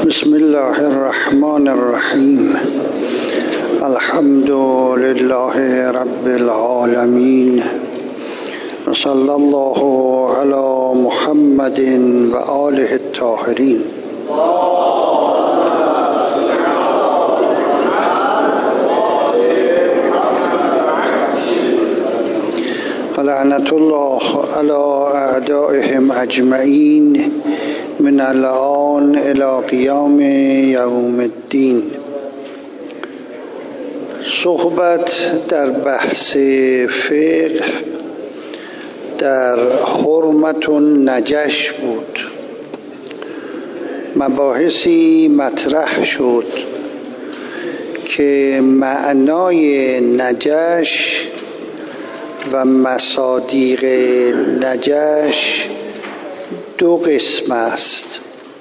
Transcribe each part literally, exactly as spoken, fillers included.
بسم الله الرحمن الرحیم. الحمد لله رب العالمین و صلی الله علی محمد و آله الطاهرین. لعنت الله علی اعدائهم اجمعین من الان الی قیام یوم الدین. صحبت در بحث فقه در حرمت النجش بود. مباحثی مطرح شد که معنای نجش و مصادیق نجش دو قسم است.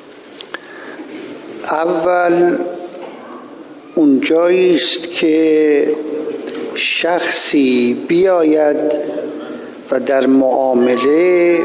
اول اونجایی است که شخصی بیاید و در معامله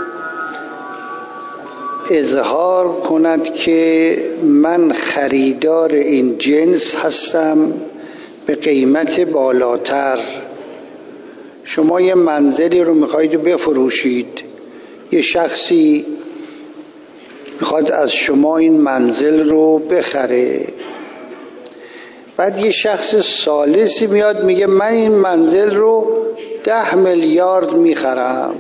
اظهار کند که من خریدار این جنس هستم به قیمت بالاتر. شما یه منزلی رو میخواید بفروشید، یه شخصی میخواد از شما این منزل رو بخره، بعد یه شخص ثالثی میاد میگه من این منزل رو ده میلیارد میخرم،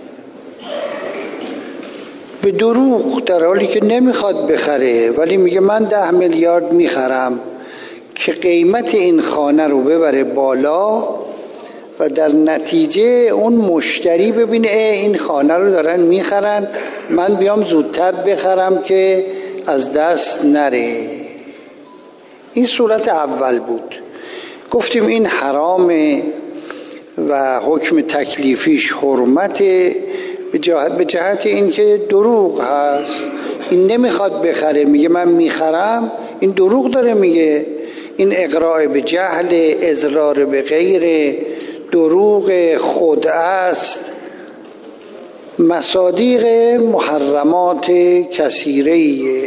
به دروغ، در حالی که نمیخواد بخره ولی میگه من ده میلیارد میخرم، که قیمت این خانه رو ببره بالا و در نتیجه اون مشتری ببینه این خانه رو دارن میخرن، من بیام زودتر بخرم که از دست نره. این صورت اول بود. گفتیم این حرامه و حکم تکلیفیش حرمته به جهت, به جهت این که دروغ هست. این نمیخواد بخره، میگه من میخرم، این دروغ داره میگه. این اقراء به جهل، اضرار به غیر، دروغ خود است. مصادیق محرمات کثیره‌ایه.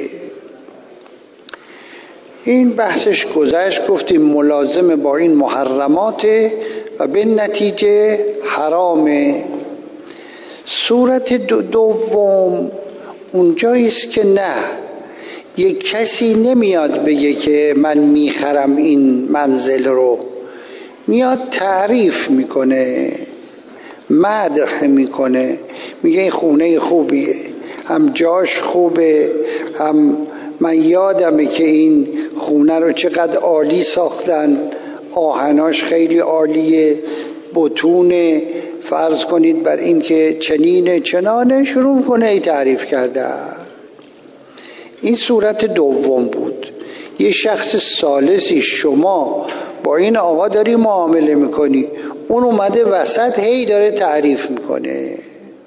این بحثش گذشت، گفتیم ملازم با این محرمات و به نتیجه حرامه. صورت دوم اونجایی است که نه، یک کسی نمیاد بگه که من میخرم این منزل رو، میاد تعریف میکنه، مدح میکنه، میگه این خونه خوبیه، هم جاش خوبه، هم من یادمه که این خونه رو چقدر عالی ساختن، آهناش خیلی عالیه، بتونه، فرض کنید بر این که چنینه چنانه، شروع کنه ای تعریف کرده. این صورت دوم بود. یه شخص ثالثی، شما با این آقا داری معامله میکنی، اون اومده وسط هی داره تعریف میکنه.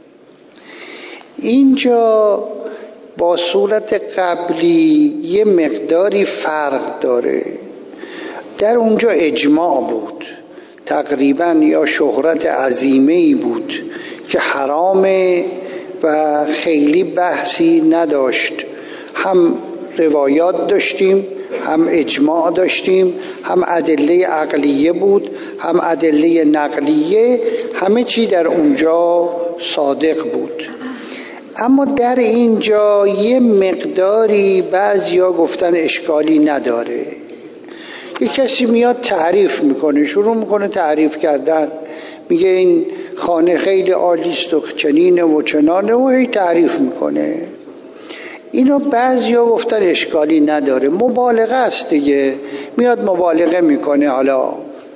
اینجا با صورت قبلی یه مقداری فرق داره. در اونجا اجماع بود تقریبا، یا شهرت عظیمه‌ای بود که حرامه و خیلی بحثی نداشت. هم روایات داشتیم، هم اجماع داشتیم، هم ادله عقلیه بود، هم ادله نقلیه، همه چی در اونجا صادق بود. اما در اینجا یه مقداری بعضیا گفتن اشکالی نداره. یه کسی میاد تعریف میکنه، شروع میکنه تعریف کردن، میگه این خانه خیلی عالیست و چنینه و چنانه و هی تعریف میکنه. اینو بعضیا گفتن اشکالی نداره، مبالغه است دیگه، میاد مبالغه میکنه. حالا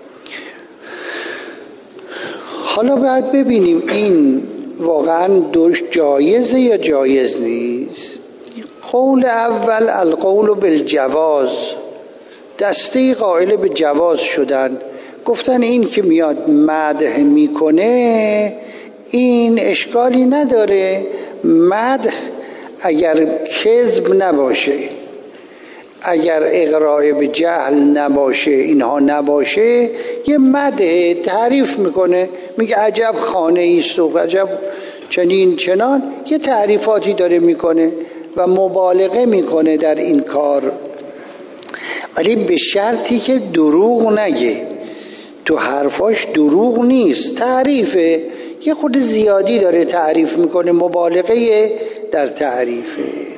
حالا باید ببینیم این واقعا دوش جایزه یا جایز نیست. قول اول القول بالجواز، دسته قائل به جواز شدن، گفتن این که میاد مدح میکنه این اشکالی نداره، مدح اگر کذب نباشه، اگر اقراء به جهل نباشه، اینها نباشه، یه مدح تعریف میکنه، میگه عجب خانه ایست و عجب چنین چنان، یه تعریفاتی داره میکنه. و مبالغه میکنه در این کار، ولی به شرطی که دروغ نگه. تو حرفاش دروغ نیست، تعریفه، یه خود زیادی داره تعریف میکنه، مبالغه در تعریفه.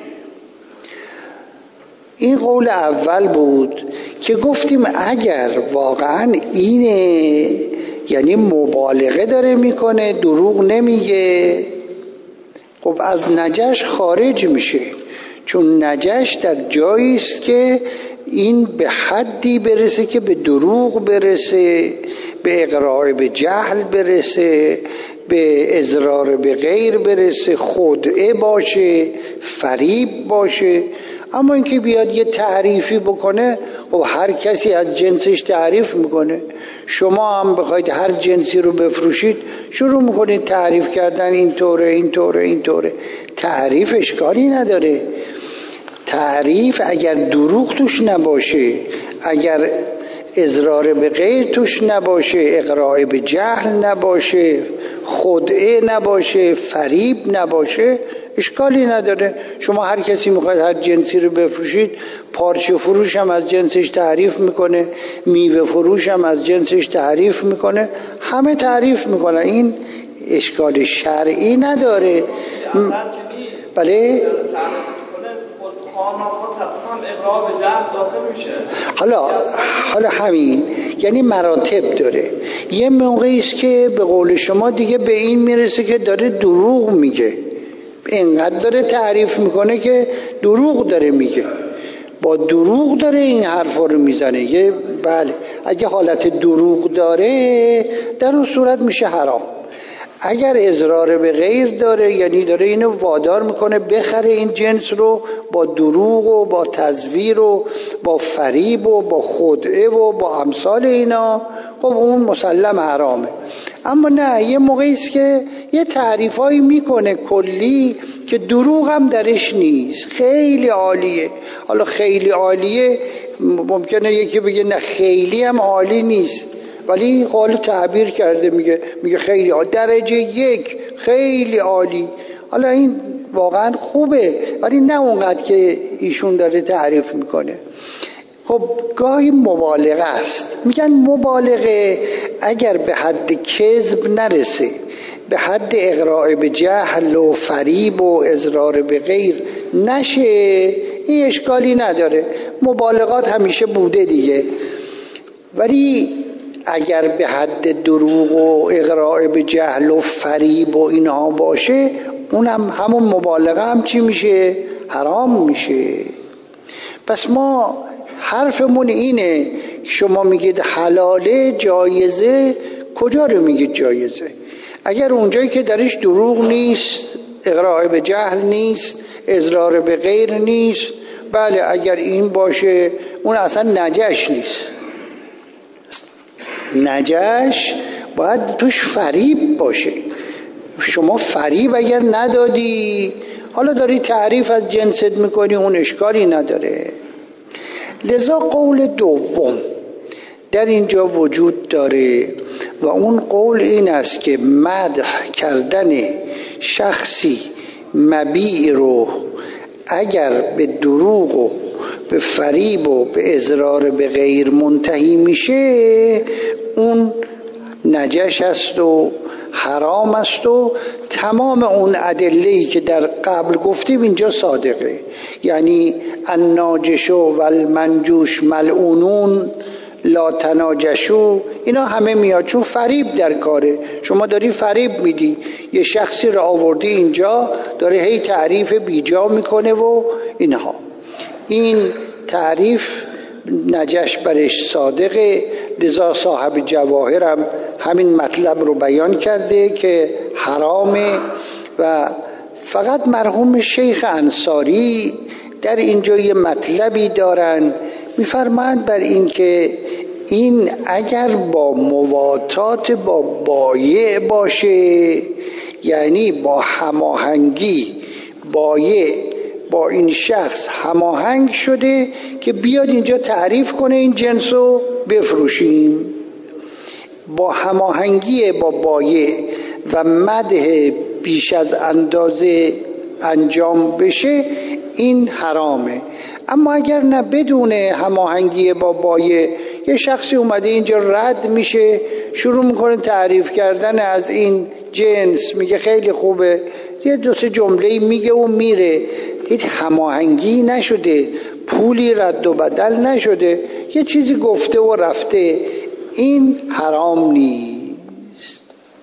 این قول اول بود که گفتیم اگر واقعا اینه، یعنی مبالغه داره میکنه، دروغ نمیگه، خب از نجش خارج میشه، چون نجش در جایی است که این به حدی برسه که به دروغ برسه، به اقرار به جهل برسه، به اضرار به غیر برسه، خدعه باشه، فریب باشه. اما اینکه بیاد یه تعریفی بکنه، خب هر کسی از جنسش تعریف میکنه. شما هم بخواید هر جنسی رو بفروشید شروع میکنید تعریف کردن، اینطوره اینطوره اینطوره. تعریف اشکالی نداره. تعریف اگر دروغ توش نباشه، اگر اضرار به غیر توش نباشه، اقراء به جهل نباشه، خدعه نباشه، فریب نباشه، اشکالی نداره. شما هر کسی میخواد هر جنسی رو بفروشید، پارچه فروش هم از جنسش تعریف میکنه، میوه فروش هم از جنسش تعریف میکنه، همه تعریف میکنن. این اشکال شرعی نداره. بله حالا حالا همین یعنی مراتب داره. یه موقعی است که به قول شما دیگه به این میرسه که داره دروغ میگه، اینقدر داره تعریف میکنه که دروغ داره میگه، با دروغ داره این حرفا رو میزنه. یه بله اگه حالت دروغ داره در اون صورت میشه حرام. اگر اضرار به غیر داره، یعنی داره اینو وادار میکنه بخره این جنس رو با دروغ و با تزویر و با فریب و با خدعه و با امثال اینا، خب اون مسلم حرامه. اما نه، یه موقعی است که یه تعریفایی میکنه کلی که دروغ هم درش نیست، خیلی عالیه. حالا خیلی عالیه ممکنه یکی بگه نه خیلی هم عالی نیست، ولی حال تعبیر کرده، میگه میگه خیلی عالی، درجه یک، خیلی عالی. حالا این واقعا خوبه، ولی نه اونقدر که ایشون داره تعریف میکنه. خب گاهی مبالغه است. میگن مبالغه اگر به حد کذب نرسه، به حد اقراء به جهل و فریب و اضرار به غیر نشه، این اشکالی نداره. مبالغات همیشه بوده دیگه. ولی اگر به حد دروغ و اقراء به جهل و فریب و اینها باشه، اونم همون مبالغه هم چی میشه؟ حرام میشه. پس ما حرفمون اینه، شما میگید حلاله، جایزه، کجا رو میگید جایزه؟ اگر اونجایی که درش دروغ نیست، اقراء به جهل نیست، اضرار به غیر نیست، بله اگر این باشه اون اصلا نجش نیست. نجش باید توش فریب باشه. شما فریب اگر ندادی، حالا داری تعریف از جنست میکنی، اون اشکالی نداره. لذا قول دوم در اینجا وجود داره و اون قول این است که مدح کردن شخصی مبیع رو اگر به دروغ و به فریب و به اضرار به غیر منتهی میشه، اون نجش است و حرام است و تمام اون ادله‌ای که در قبل گفتیم اینجا صادقه. یعنی الناجش و المنجوش ملعونون لا تناجشو، اینا همه میاد، چون فریب در کاره. شما داری فریب میدی، یه شخصی رو آوردی اینجا داره هی تعریف بیجا میکنه و اینها. این تعریف نجش برش صادقه. لذا صاحب جواهر هم همین مطلب رو بیان کرده که حرامه و فقط مرحوم شیخ انصاری در اینجا یه مطلبی دارن، میفرمایند بر این که این اگر با مواتات با بایع باشه، یعنی با هماهنگی بایع با این شخص هماهنگ شده که بیاد اینجا تعریف کنه این جنس رو بفروشیم، با هماهنگی با بایع و مدح بیش از اندازه انجام بشه، این حرامه. اما اگر نه بدون هماهنگی با بایع، یه شخصی اومده اینجا رد میشه، شروع میکنه تعریف کردن از این جنس، میگه خیلی خوبه، یه دو سه جمله میگه و میره، هیچ هماهنگی نشده، پولی رد و بدل نشده، یه چیزی گفته و رفته، این حرام نیست.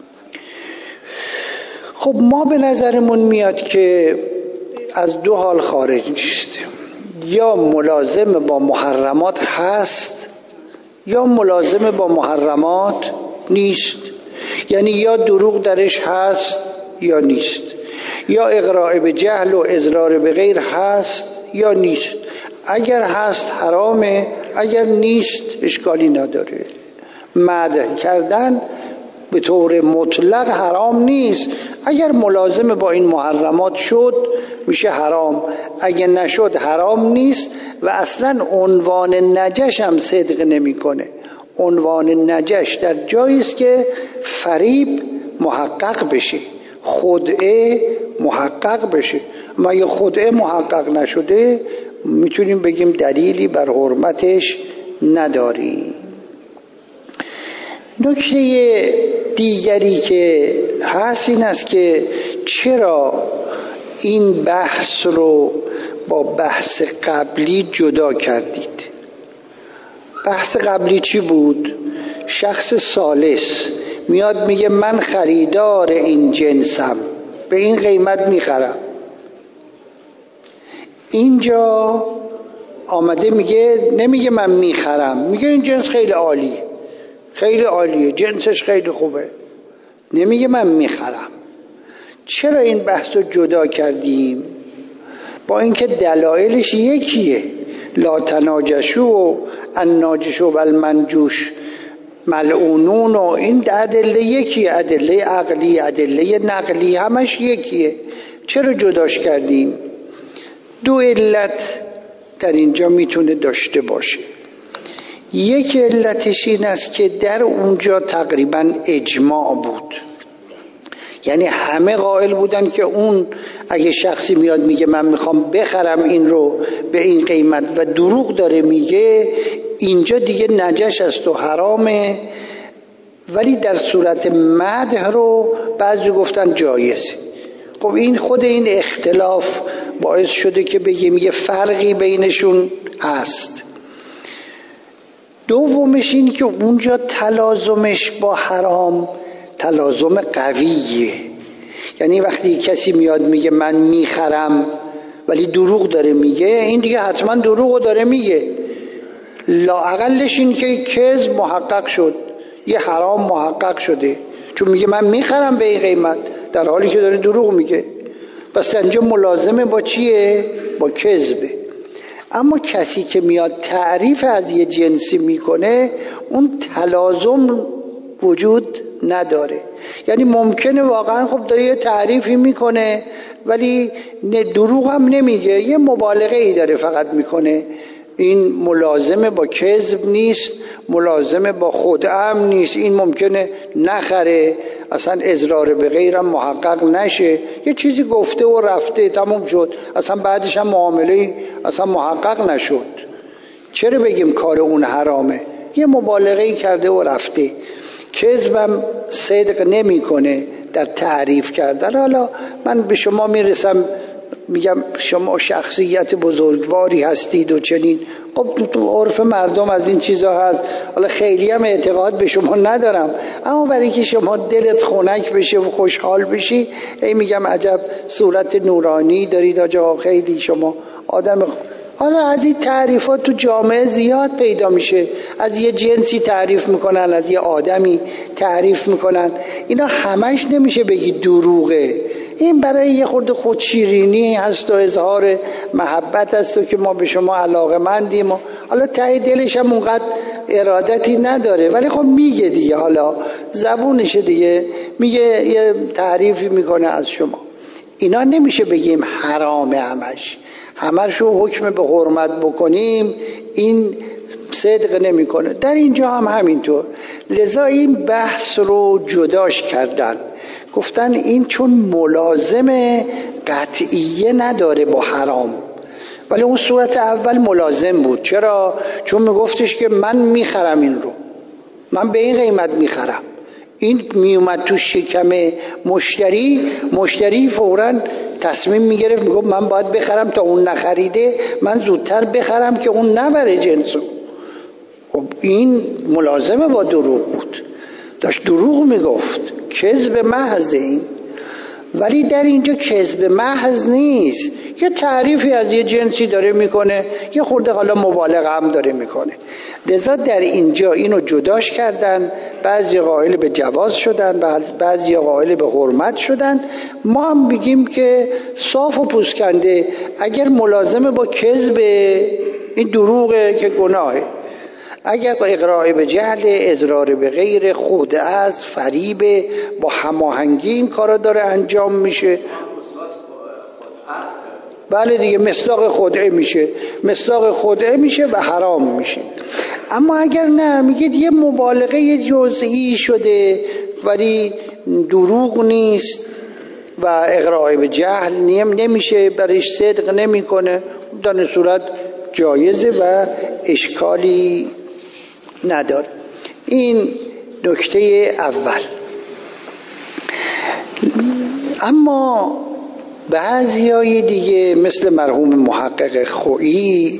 خب ما به نظرمون میاد که از دو حال خارج نیست، یا ملازم با محرمات هست یا ملازم با محرمات نیست. یعنی یا دروغ درش هست یا نیست، یا اقراء به جهل و اضرار به غیر هست یا نیست. اگر هست حرامه، اگر نیست اشکالی نداره. مدح کردن به طور مطلق حرام نیست. اگر ملازم با این محرمات شد میشه حرام، اگر نشد حرام نیست. و اصلا عنوان نجش هم صدق نمیکنه. عنوان نجش در جایی است که فریب محقق بشه، خدعه محقق بشه. اما اگه خدعه محقق نشده میتونیم بگیم دلیلی بر حرمتش نداریم. نکته دیگری که هست این است که چرا این بحث رو با بحث قبلی جدا کردید؟ بحث قبلی چی بود؟ شخص ثالث میاد میگه من خریدار این جنسم، به این قیمت میخرم. اینجا آمده میگه، نمیگه من میخرم، میگه این جنس خیلی عالیه، خیلی عالیه، جنسش خیلی خوبه، نمیگه من میخرم. چرا این بحث رو جدا کردیم؟ با اینکه دلایلش یکیه. لا تناجشو و الناجشو و المنجوش ملعونون و این ادله یکیه، ادله عقلی، ادله نقلی، همش یکیه. چرا جداش کردیم؟ دو علت در اینجا میتونه داشته باشه. یک علتش این است که در اونجا تقریبا اجماع بود، یعنی همه قائل بودن که اون اگه شخصی میاد میگه من میخوام بخرم این رو به این قیمت و دروغ داره میگه، اینجا دیگه نجش است و حرامه. ولی در صورت مدح رو بعضی گفتن جایزه. خب این خود این اختلاف باعث شده که بگیم یه فرقی بینشون هست. دومش این که اونجا تلازمش با حرام تلازم قویه. یعنی وقتی کسی میاد میگه من میخرم ولی دروغ داره میگه، این دیگه حتما دروغ داره میگه. لااقلش این که کذب محقق شد، یه حرام محقق شده، چون میگه من میخرم به این قیمت در حالی که داره دروغ میگه. پس اینجا ملازمه با چیه؟ با کذبه. اما کسی که میاد تعریف از یه جنسی میکنه اون تلازم وجود نداره. یعنی ممکنه واقعا خب داره یه تعریفی میکنه ولی دروغ هم نمیگه، یه مبالغه ای داره فقط میکنه. این ملازمه با کذب نیست، ملازمه با خدعه نیست. این ممکنه نخره، اصلا اضرار به غیرم محقق نشه، یه چیزی گفته و رفته تموم شد، اصلا بعدش هم معامله اصلا محقق نشد. چرا بگیم کار اون حرامه؟ یه مبالغه کرده و رفته. کذبم صدق نمیکنه در تعریف کردن. حالا من به شما میرسم میگم شما شخصیت بزرگواری هستید و چنین، خب تو عرف مردم از این چیزا هست. حالا خیلی هم اعتقاد به شما ندارم، اما برای که شما دلت خنک بشه و خوشحال بشی، ای میگم عجب صورت نورانی دارید آجا، خیلی شما آدم. حالا از این تعریفات تو جامعه زیاد پیدا میشه، از یه جنسی تعریف میکنن، از یه آدمی تعریف میکنن، اینا همش نمیشه بگی دروغه. این برای یه خورده خودشیرینی هست و اظهار محبت هست و که ما به شما علاقه‌مندیم و حالا ته دلش هم اونقدر ارادتی نداره، ولی خب میگه دیگه، حالا زبونشه دیگه، میگه یه تعریفی میکنه از شما. اینا نمیشه بگیم حرامه، همش همش رو حکم به حرمت بکنیم، این صدق نمیکنه. در اینجا هم همینطور. لذا این بحث رو جداش کردن، گفتن این چون ملازم قطعیه نداره با حرام، ولی اون صورت اول ملازم بود. چرا؟ چون میگفتش که من میخرم این رو، من به این قیمت میخرم. این میومد تو شکم مشتری، مشتری فوراً تصمیم میگرفت میگفت من باید بخرم تا اون نخریده، من زودتر بخرم که اون نبره جنسو. خب این ملازمه با دروغ بود، داشت دروغ میگفت، کذب محض این. ولی در اینجا کذب محض نیست، یه تعریفی از یه جنسی داره میکنه، یه خورده حالا مبالغه هم داره میکنه. لذا در اینجا اینو جداش کردن، بعضی قائل به جواز شدن، بعضی قائل به حرمت شدن. ما هم بگیم که صاف و پوسکنده اگر ملازمه با کذب، این دروغه که گناهه. اگر با اقراء به جهل، اضرار به غیر، خود از فریب، با هماهنگی این کارا داره انجام میشه، بله دیگه مصداق خدعه میشه، مصداق خدعه میشه و حرام میشه. اما اگر نه، میگید یه مبالغه جزئی شده ولی دروغ نیست و اقراء به جهل نیم نمیشه، برایش صدق نمیکنه، در این صورت جایزه و اشکالی نداره. این نکته اول. اما بعضیای دیگه مثل مرحوم محقق خویی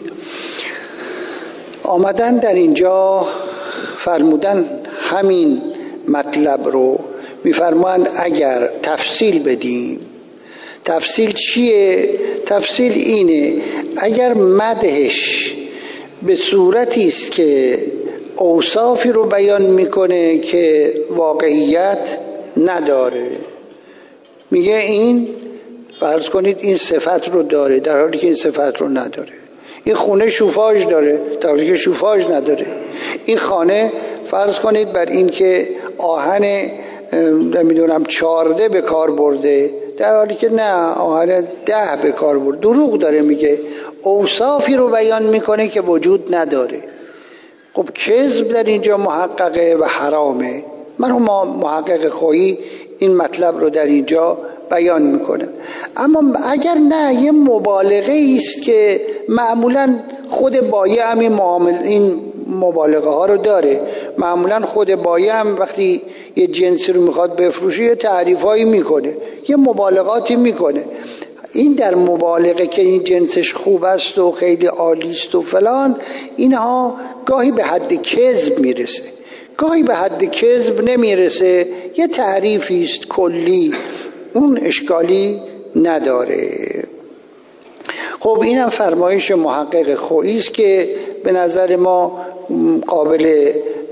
آمدن در اینجا فرمودن همین مطلب رو، میفرمایند اگر تفصیل بدیم. تفصیل چیه؟ تفصیل اینه اگر مدحش به صورتی است که اوصافی رو بیان میکنه که واقعیت نداره، میگه این فرض کنید این صفت رو داره در حالی که این صفت رو نداره، این خونه شوفاژ داره در حالی که شوفاژ نداره، این خانه فرض کنید بر این که آهن نمیدونم چارده به کار برده در حالی که نه آهن ده به کار برده. دروغ داره میگه، اوصافی رو بیان میکنه که وجود نداره. خب کذب در اینجا محققه و حرامه. مرحوم محقق خویی این مطلب رو در اینجا بیان میکنه. اما اگر نه، یه مبالغه است که معمولا خود بایع هم این, معامل این مبالغه ها رو داره. معمولا خود بایع هم وقتی یه جنسی رو میخواد بفروشه یه تعریفایی میکنه، یه مبالغاتی میکنه. این در مبالغه که این جنسش خوب است و خیلی عالی است و فلان، اینها گاهی به حد کذب میرسه، گاهی به حد کذب نمیرسه، یه تعریفی است کلی، اون اشکالی نداره. خب اینم فرمایش محقق خویی است که به نظر ما قابل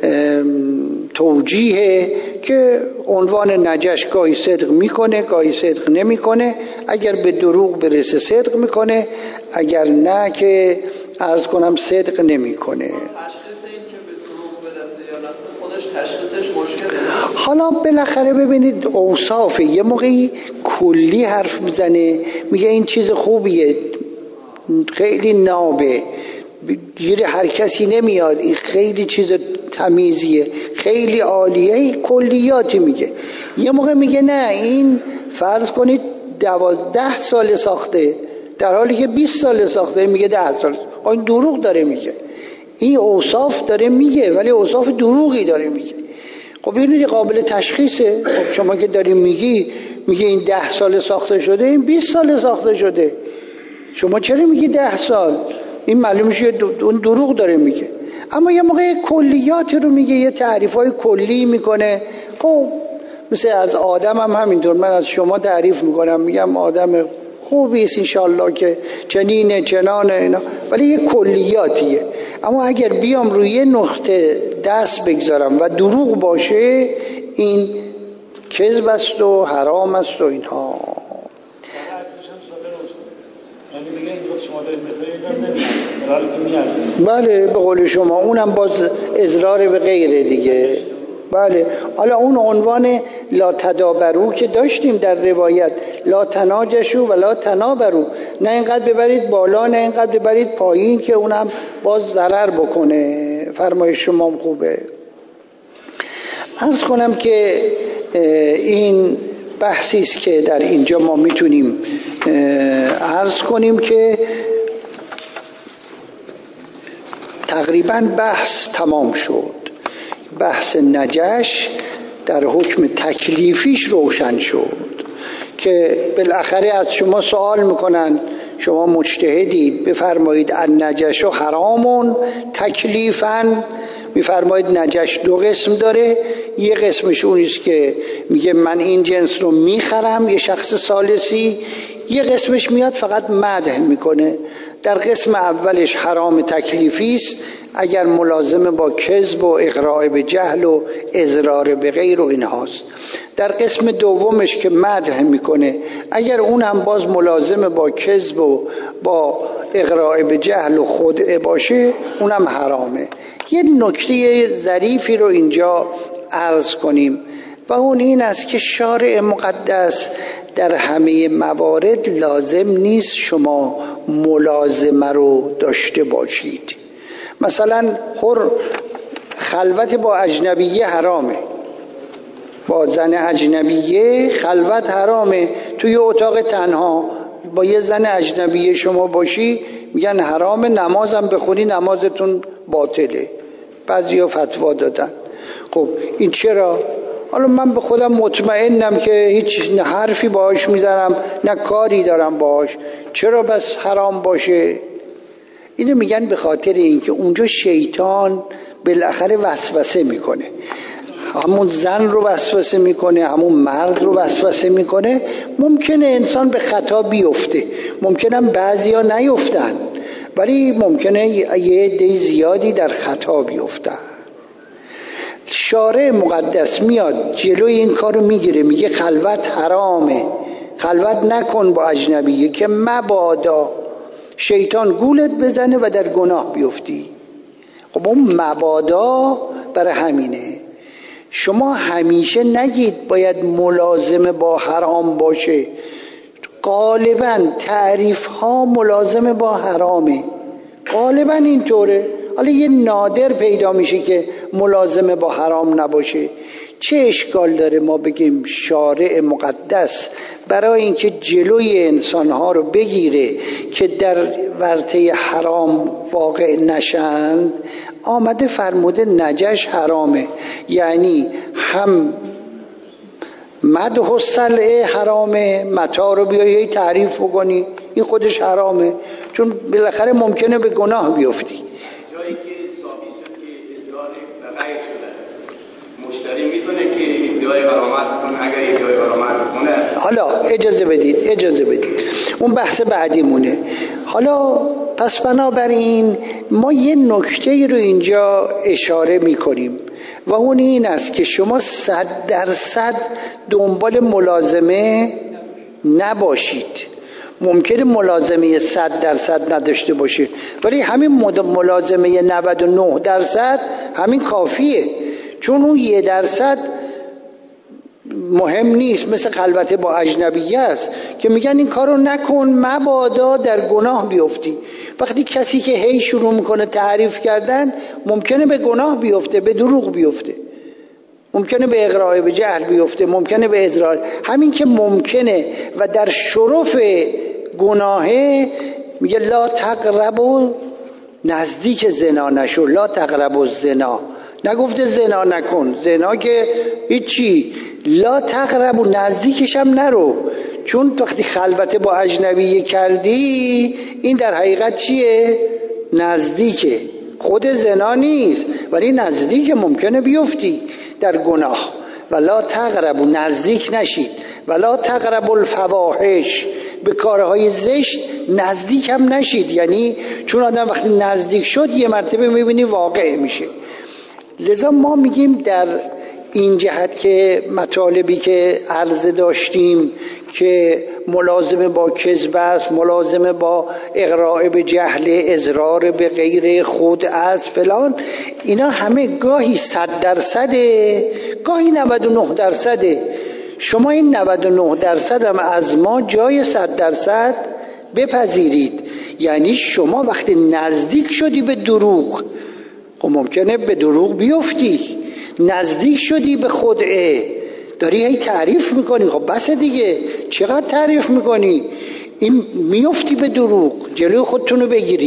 توجیه، که عنوان نجش گاهی صدق میکنه گاهی صدق نمیکنه. اگر به دروغ برسه صدق میکنه، اگر نه که عرض کنم صدق نمیکنه. تشخیص این که به دروغ برسه یا نه خودش تشخیصش مشکله. حالا بالاخره ببینید اوصاف یه موقعی کلی حرف میزنه، میگه این چیز خوبیه، خیلی نابه، گیر هر کسی نمیاد، این خیلی چیز تمیزیه، خیلی عالیه، این کلیاتی میگه. یه موقع میگه نه این فرض کنید دوازده سال ساخته در حالی که بیست سال ساخته، میگه ده سال. این دروغ داره میگه، این اوصاف داره میگه ولی اوصاف دروغی داره میگه. خب این قابل تشخیصه. خب شما که داری میگی میگه این ده سال ساخته شده، این بیست سال ساخته شده، شما چرا میگی ده سال؟ این معلومه اون دروغ داره میگه. اما یه موقع کلیات رو میگه، یه تعریفای کلی میکنه. خب مثل از آدم هم همینطور، من از شما تعریف میکنم میگم آدم خوبی است انشالله که چنینه چنانه اینا، ولی یه کلیاتیه. اما اگر بیام روی یه نقطه دست بگذارم و دروغ باشه، این کذب است و حرام است و اینها. بله به قول شما اونم باز اضرار به غیره دیگه. بله حالا اون عنوان لا تدابرو که داشتیم در روایت، لا تناجشو و لا تنابرو، نه اینقدر ببرید بالا نه اینقدر ببرید پایین که اونم باز ضرر بکنه. فرمایش شما خوبه. عرض کنم که این بحثی است که در اینجا ما میتونیم عرض کنیم که تقریبا بحث تمام شد. بحث نجش در حکم تکلیفیش روشن شد که بالاخره از شما سوال میکنن، شما مجتهدید، بفرمایید النجش حرامون تکلیفاً. میفرمایید نجش دو قسم داره، یه قسمش اونیست که میگه من این جنس رو میخرم، یه شخص ثالثی. یه قسمش میاد فقط مدح میکنه. در قسم اولش حرام تکلیفی است اگر ملازم با کذب و اقراء به جهل و اضرار به غیر و اینهاست. در قسم دومش که مدح میکنه اگر اون هم باز ملازم با کذب و با اقراء به جهل و خدعه باشه اونم حرامه. یه نکته ظریفی رو اینجا عرض کنیم و اون این است که شارع مقدس در همه موارد لازم نیست شما ملازمه رو داشته باشید. مثلا حر خلوت با اجنبیه حرامه، با زن اجنبیه خلوت حرامه. توی اتاق تنها با یه زن اجنبیه شما باشی میگن حرامه، نمازم بخونی نمازتون باطله. بعضیا فتوا دادن. خب این چرا؟ حالا من به خودم مطمئنم که هیچ حرفی باهاش میزنم نه کاری دارم باهاش، چرا بس حرام باشه؟ اینو میگن به خاطر اینکه اونجا شیطان بالاخره وسوسه میکنه، همون زن رو وسوسه میکنه، همون مرد رو وسوسه میکنه. ممکنه انسان به خطا بیفته، ممکنه بعضیا نیفتن، ولی ممکنه یه عده زیادی در خطا بیفتن. شارع مقدس میاد جلوی این کارو میگیره، میگه خلوت حرامه، خلوت نکن با اجنبیه که مبادا شیطان گولت بزنه و در گناه بیفتی. خب اون مبادا برای همینه. شما همیشه نگید باید ملازمه با حرام باشه. غالبا تعریف ها ملازمه با حرامه، غالبا اینطوره. حالا یه نادر پیدا میشه که ملازمه با حرام نباشه. چه اشکال داره ما بگیم شارع مقدس برای اینکه جلوی انسانها رو بگیره که در ورطه حرام واقع نشند آمده فرموده نجش حرامه، یعنی هم مدح و صلع حرامه، متاع رو بیایی تعریف بکنی این خودش حرامه، چون بالاخره ممکنه به گناه بیفتی. جایی که ثابت شد که ادعای غیر شده مشتری میتونه که ادعای غرامت کنه، اگر ادعای غرامت کنه. حالا اجازه بدید اجازه بدید اون بحث بعدیمونه. حالا پس بنابراین ما یه نکته رو اینجا اشاره میکنیم و اون این است که شما صد درصد دنبال ملازمه نباشید. ممکنه ملازمه صد درصد نداشته باشه، ولی همین ملازمه نود و نه درصد همین کافیه، چون اون یه درصد مهم نیست. مثل خلوت با اجنبیه است که میگن این کارو نکن مبادا در گناه بیفتی. وقتی کسی که هی شروع میکنه تعریف کردن ممکنه به گناه بیفته، به دروغ بیفته، ممکنه به اقراء به جهل بیفته، ممکنه به اضرار. همین که ممکنه و در شرف گناهه میگه لا تقربوا، نزدیک زنا نشو، لا تقربوا الزنا، نگفته زنا نکن، زنا که هیچی، لا تقربوا نزدیکش هم نرو، چون وقتی خلوت با اجنبیه کردی این در حقیقت چیه؟ نزدیکه، خود زنا نیست ولی نزدیک، ممکنه بیفتی در گناه. ولا تقربوا، نزدیک نشید. ولا تقربوا الفواحش، به کارهای زشت نزدیک هم نشید. یعنی چون آدم وقتی نزدیک شد یه مرتبه میبینی واقع میشه. لذا ما میگیم در این جهت که مطالبی که عرض داشتیم که ملازمه با کذب است، ملازمه با اقراء به جهل، اضرار به غیر خود از فلان، اینا همه گاهی صد درصده، گاهی نود و نه درصده. شما این نود و نه درصد هم از ما جای صد درصد بپذیرید. یعنی شما وقتی نزدیک شدی به دروغ، خب ممکنه به دروغ بیفتی، نزدیک شدی به خدعه، داری هی تعریف میکنی، خب بس دیگه چقدر تعریف میکنی، این میفتی به دروغ. جلوی خودتونو بگیرید.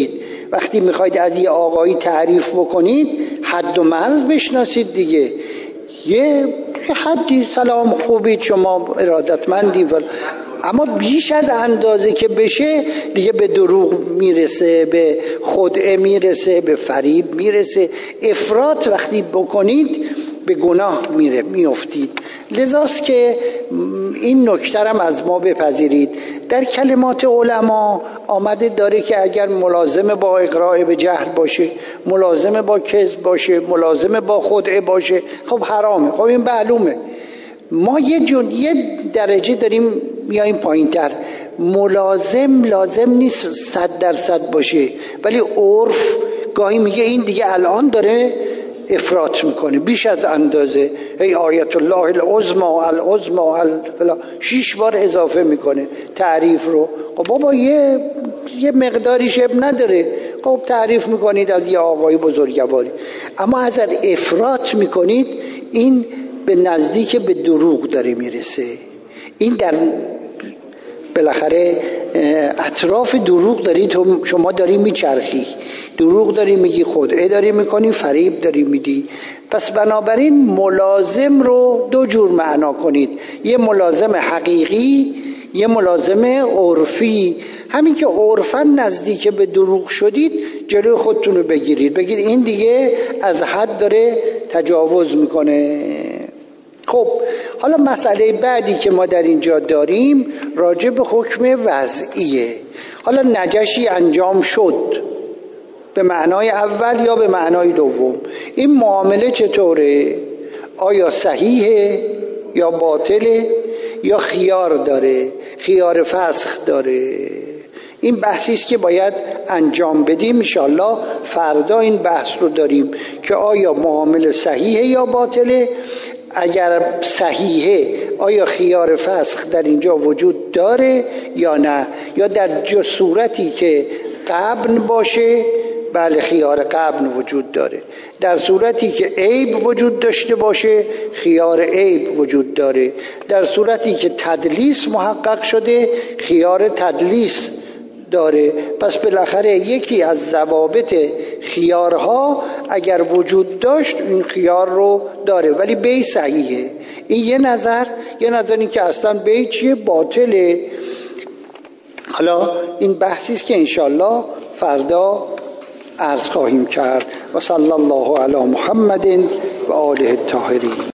وقتی میخواید از یه آقایی تعریف بکنید حد و مرز بشناسید دیگه. یه حدی سلام خوبید شما ارادتمندی، اما بیش از اندازه که بشه دیگه به دروغ میرسه، به خدعه میرسه، به فریب میرسه. افراط وقتی بکنید به گناه میره میافتید. لذاست که این نکته هم از ما بپذیرید. در کلمات علما آمده داره که اگر ملازم با اقراء به جهل باشه، ملازم با کذب باشه، ملازم با خدعه باشه، خب حرامه. خب این معلومه. ما یه جون یه درجه داریم میاییم پایین‌تر. ملازم لازم نیست صد درصد باشه، ولی عرف گاهی میگه این دیگه الان داره افراط میکنه بیش از اندازه. ای آیت الله العظمی العظمی الفلا شش بار اضافه میکنه تعریف رو. خب بابا یه یه مقداری شب نداره. خب تعریف میکنید از یه آقای بزرگواری، اما اگر افراط میکنید این به نزدیک به دروغ داره میرسه. این در بالاخره اطراف دروغ دارید شما داری میچرخی، دروغ داری میگی، خدعه داری میکنی، فریب داری میدی. پس بنابراین ملازم رو دو جور معنا کنید، یه ملازم حقیقی، یه ملازم عرفی. همین که عرفاً نزدیک به دروغ شدید جلوی خودتون رو بگیرید، بگید این دیگه از حد داره تجاوز میکنه. خب حالا مسئله بعدی که ما در اینجا داریم راجع به حکم وضعیه. حالا نجشی انجام شد به معنای اول یا به معنای دوم، این معامله چطوره؟ آیا صحیحه یا باطله یا خیار داره، خیار فسخ داره؟ این بحثی است که باید انجام بدیم. انشالله فردا این بحث رو داریم که آیا معامله صحیحه یا باطله. اگر صحیحه آیا خیار فسخ در اینجا وجود داره یا نه، یا در جو صورتی که غبن باشه بله خیار غبن وجود داره، در صورتی که عیب وجود داشته باشه خیار عیب وجود داره، در صورتی که تدلیس محقق شده خیار تدلیس داره. پس بالاخره یکی از ضوابط خیارها اگر وجود داشت این خیار رو داره، ولی بی صحیحه. این یه نظر. یه نظر این که اصلا بی چیه؟ باطله. حالا این بحثی است که انشالله فردا عرض خواهیم کرد. و صلی الله علی محمد و آله الطاهرین.